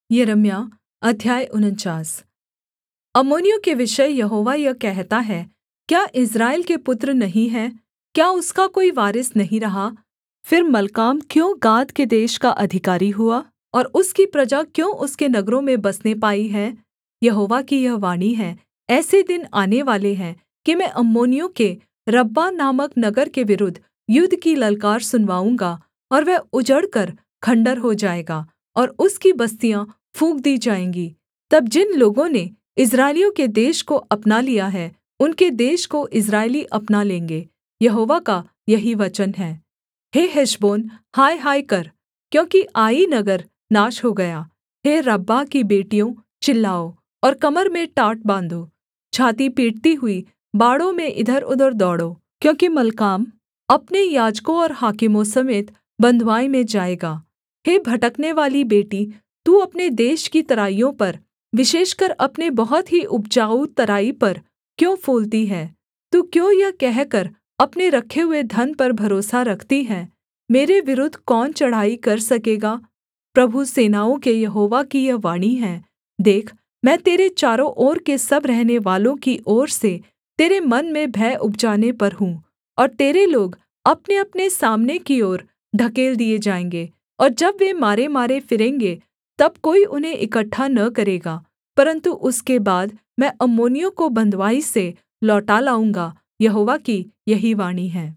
यिर्मयाह अध्याय 49। अम्मोनियों के विषय यहोवा यह कहता है, क्या इस्राएल के पुत्र नहीं हैं? क्या उसका कोई वारिस नहीं रहा? फिर मल्काम क्यों गाद के देश का अधिकारी हुआ, और उसकी प्रजा क्यों उसके नगरों में बसने पाई है? यहोवा की यह वाणी है, ऐसे दिन आने वाले हैं कि मैं अम्मोनियों के रब्बाह नामक नगर के विरुद्ध युद्ध की ललकार सुनवाऊँगा, और वह उजड़कर खण्डहर हो जाएगा, और उसकी बस्तियाँ फूँक दी जाएँगी। तब जिन लोगों ने इस्राएलियों के देश को अपना लिया है, उनके देश को इस्राएली अपना लेंगे। यहोवा का यही वचन है। हे हेशबोन, हाय हाय कर, क्योंकि आई नगर नाश हो गया। हे रब्बाह की बेटियों, चिल्लाओ और कमर में टाट बाँधो। छाती पीटती हुई बाड़ों में इधरउधर दौड़ो, क्योंकि मल्काम अपने याजकों और हाकिमों समेत बँधुआई में जाएगा। हे भटकने वाली बेटी, तू अपने देश की तराइयों पर, विशेषकर अपने बहुत ही उपजाऊ तराई पर क्यों फूलती है? तू क्यों यह कहकर अपने रखे हुए धन पर भरोसा रखती है, मेरे विरुद्ध कौन चढ़ाई कर सकेगा? प्रभु सेनाओं के यहोवा की यह वाणी है, देख, मैं तेरे चारों ओर के सब रहनेवालों की ओर से तेरे मन में भय उपजाने पर हूँ, और तेरे लोग अपनेअपने सामने की ओर ढकेल दिए जाएँगे। और जब वे मारे-मारे फिरेंगे, तब कोई उन्हें इकट्ठा न करेगा, परन्तु उसके बाद मैं अम्मोनियों को बँधुआई से लौटा लाऊँगा। यहोवा की यही वाणी है।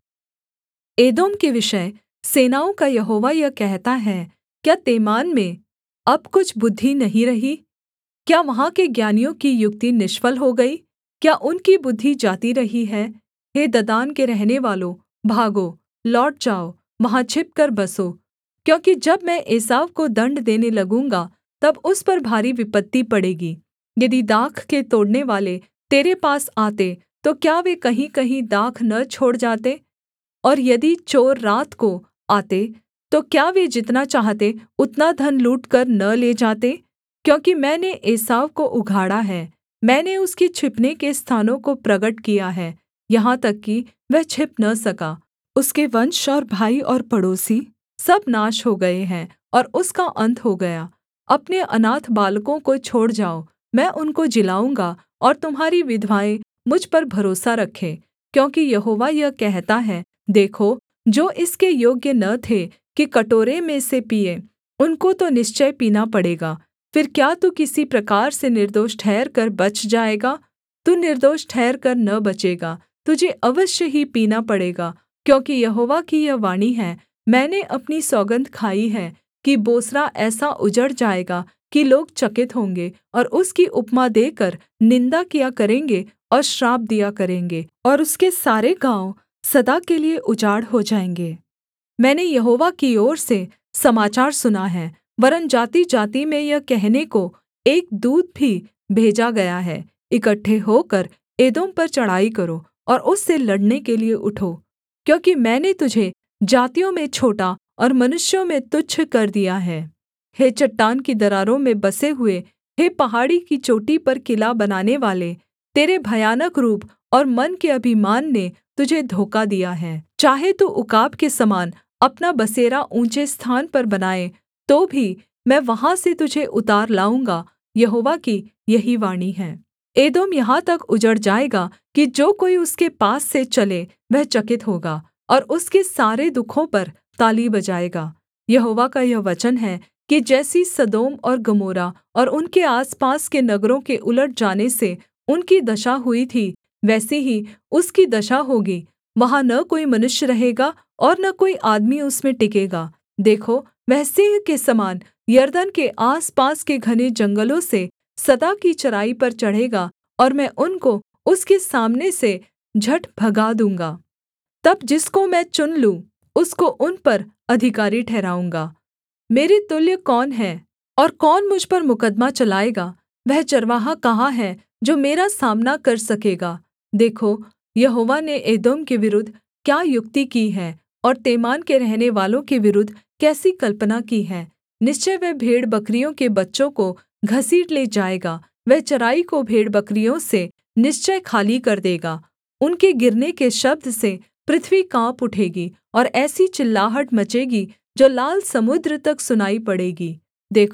एदोम के विषय सेनाओं का यहोवा यह कहता है, क्या तेमान में अब कुछ बुद्धि नहीं रही? क्या वहाँ के ज्ञानियों की युक्ति निष्फल हो गई? क्या उनकी बुद्धि जाती रही है? हे ददान के रहनेवालों, भागो, लौट जाओ, वहाँ छिपकर बसो, क्योंकि जब मैं एसाव को दण्ड देने लगूँगा, तब उस पर भारी विपत्ति पड़ेगी। यदि दाख के तोड़नेवाले तेरे पास आते, तो क्या वे कहीं-कहीं दाख न छोड़ जाते? और यदि चोर रात को आते, तो क्या वे जितना चाहते उतना धन लूटकर न ले जाते? क्योंकि मैंने एसाव को उघाड़ा है, मैंने उसके छिपने के स्थानों को प्रगट किया है, यहाँ तक कि वह छिप न सका। उसके वंश और भाई और पड़ोसी सब नाश हो गए हैं, और उसका अंत हो गया। अपने अनाथ बालकों को छोड़ जाओ, मैं उनको जिलाऊँगा, और तुम्हारी विधवाएँ मुझ पर भरोसा रखें। क्योंकि यहोवा यह कहता है, देखो, जो इसके योग्य न थे कि कटोरे में से पीएँ, उनको तो निश्चय पीना पड़ेगा। फिर क्या तू किसी प्रकार से निर्दोष ठहरकर बच जाएगा? तू निर्दोष ठहरकर न बचेगा, तुझे अवश्य ही पीना पड़ेगा। क्योंकि यहोवा की यह वाणी है, मैंने अपनी सौगन्ध खाई है कि बोस्रा ऐसा उजड़ जाएगा कि लोग चकित होंगे, और उसकी उपमा देकर निन्दा किया करेंगे और श्राप दिया करेंगे, और उसके सारे गाँव सदा के लिये उजाड़ हो जाएँगे। मैंने यहोवा की ओर से समाचार सुना है, वरन् जाति-जाति में यह कहने को एक दूत भी भेजा गया है, इकट्ठे होकर एदोम पर चढ़ाई करो और उससे लड़ने के लिये उठो। क्योंकि मैंने तुझे जातियों में छोटा और मनुष्यों में तुच्छ कर दिया है। हे चट्टान की दरारों में बसे हुए, हे पहाड़ी की चोटी पर किला बनानेवाले, तेरे भयानक रूप और मन के अभिमान ने तुझे धोखा दिया है। चाहे तू उकाब के समान अपना बसेरा ऊँचे स्थान पर बनाए, तो भी मैं वहाँ से तुझे उतार लाऊँगा। यहोवा की यही वाणी है। एदोम यहाँ तक उजड़ जाएगा कि जो कोई उसके पास से चले वह चकित होगा, और उसके सारे दुःखों पर ताली बजाएगा। यहोवा का यह वचन है कि जैसी सदोम और गमोरा और उनके आसपास के नगरों के उलट जाने से उनकी दशा हुई थी, वैसी ही उसकी दशा होगी। वहाँ न कोई मनुष्य रहेगा और न कोई आदमी उसमें टिकेगा। देखो, वह सिंह के समान यरदन के आसपास के घने जंगलों से सदा की चराई पर चढ़ेगा, और मैं उनको उसके सामने से झट भगा दूँगा। तब जिसको मैं चुन लूँ, उसको उन पर अधिकारी ठहराऊँगा। मेरे तुल्य कौन है, और कौन मुझ पर मुकद्दमा चलाएगा? वह चरवाहा कहाँ है जो मेरा सामना कर सकेगा? देखो, यहोवा ने एदोम के विरुद्ध क्या युक्ति की है, और तेमान के रहनेवालों के विरुद्ध कैसी कल्पना की है। निश्चय वह भेड़बकरियों के बच्चों को घसीट ले जाएगा, वह चराई को भेड़बकरियों से निश्चय खाली कर देगा। उनके गिरने के शब्द से पृथ्वी काँप उठेगी, और ऐसी चिल्लाहट मचेगी जो लाल समुद्र तक सुनाई पड़ेगी। देखो,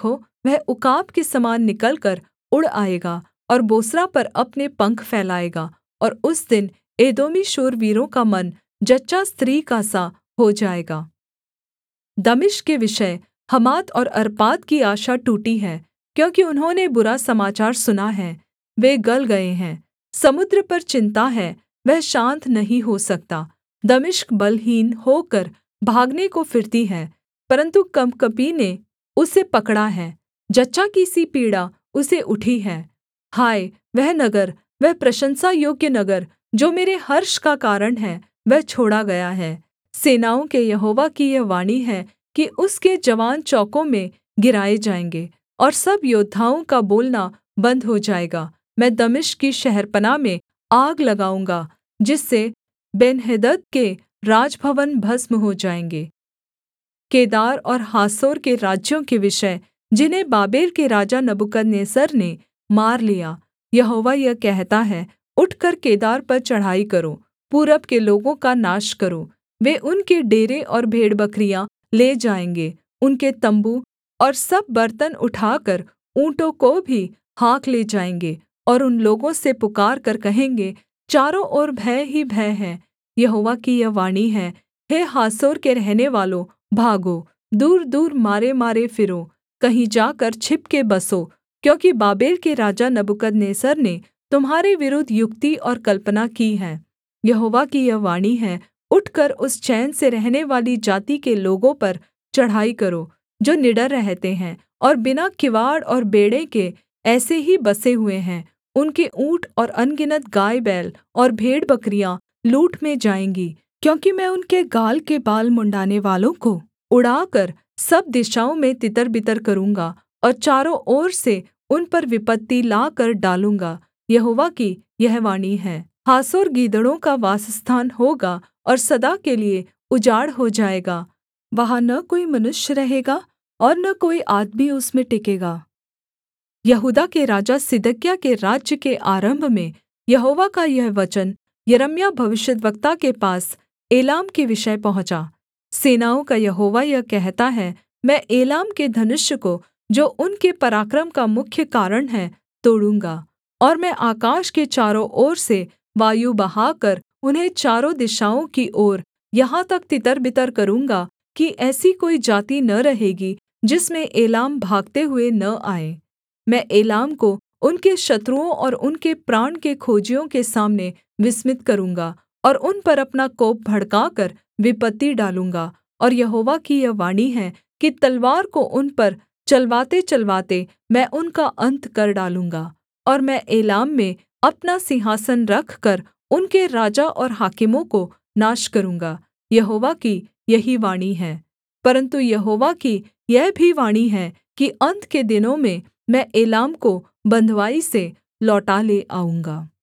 वह उकाब के समान निकलकर उड़ आएगा और बोस्रा पर अपने पंख फैलाएगा। और उस दिन एदोमी शूरवीरों का मन जच्चा स्त्री का सा हो जाएगा। दमिश्क के विषय हमात और अर्पाद की आशा टूटी है, क्योंकि उन्होंने बुरा समाचार सुना है, वे गल गए हैं। समुद्र पर चिन्ता है, वह शान्त नहीं हो सकता। दमिश्क बलहीन होकर भागने को फिरती है, परन्तु कँपकँपी ने उसे पकड़ा है। जच्चा की सी पीड़ा उसे उठी है। हाय वह नगर, वह प्रशंसा योग्य नगर, जो मेरे हर्ष का कारण है, वह छोड़ा गया है। सेनाओं के यहोवा की यह वाणी है कि उसके जवान चौकों में गिराए जाएँगे और सब योद्धाओं का बोलना बन्द हो जाएगा। मैं दमिश्क की शहरपनाह में आग लगाऊँगा, जिससे बेन्हदद के राजभवन भस्म हो जाएँगे। केदार और हासोर के राज्यों के विषय, जिन्हें बाबेल के राजा नबूकदनेस्सर ने मार लिया, यहोवा यह कहता है, उठकर केदार पर चढ़ाई करो, पूरब के लोगों का नाश करो। वे उनके डेरे और भेड़बकरियाँ ले जाएँगे, उनके तम्बू और सब बर्तन उठाकर ऊँटों को भी हाँक ले जाएँगे, और उन लोगों से पुकारकर कहेंगे, चारों ओर भय ही भय है। यहोवा की यह वाणी है, हे हासोर के रहनेवालों, भागो, दूरदूर मारे-मारे फिरो, कहीं जाकर छिपके बसो, क्योंकि बाबेल के राजा नबूकदनेस्सर ने तुम्हारे विरुद्ध युक्ति और कल्पना की है। यहोवा की यह वाणी है, उठकर उस चैन से रहनेवाली जाति के लोगों पर चढ़ाई करो, जो निडर रहते हैं और बिना किवाड़ और बेंड़े के ऐसे ही बसे हुए हैं। उनके ऊँट और अनगिनत गाय-बैल और भेड़बकरियाँ लूट में जाएँगी, क्योंकि मैं उनके गाल के बाल मुँण्ड़ानेवालों को उड़ाकर सब दिशाओं में तितर-बितर करूँगा और चारों ओर से उन पर विपत्ति लाकर डालूँगा। यहोवा की यह वाणी है। हासोर गीदड़ों का वासस्थान होगा और सदा के लिए उजाड़ हो जाएगा। वहाँ न कोई मनुष्य रहेगा और न कोई आदमी उसमें टिकेगा। यहूदा के राजा सिदकिय्याह के राज्य के आरम्भ में यहोवा का यह वचन यिर्मयाह भविष्यद्वक्ता के पास एलाम के विषय पहुँचा। सेनाओं का यहोवा यह कहता है, मैं एलाम के धनुष को, जो उनके पराक्रम का मुख्य कारण है, तोड़ूँगा, और मैं आकाश के चारों ओर से वायु बहाकर उन्हें चारों दिशाओं की ओर यहाँ तक तितरबितर करूँगा कि ऐसी कोई जाति न रहेगी जिसमें एलाम भागते हुए न आए। मैं एलाम को उनके शत्रुओं और उनके प्राण के खोजियों के सामने विस्मित करूँगा और उन पर अपना कोप भड़काकर विपत्ति डालूँगा। और यहोवा की यह वाणी है कि तलवार को उन पर चलवाते-चलवाते मैं उनका अन्त कर डालूँगा, और मैं एलाम में अपना सिंहासन रखकर उनके राजा और हाकिमों को नाश करूँगा। यहोवा की यही वाणी है। परन्तु यहोवा की यह भी वाणी है कि अन्त के दिनों में मैं एलाम को बँधुआई से लौटा ले आऊँगा।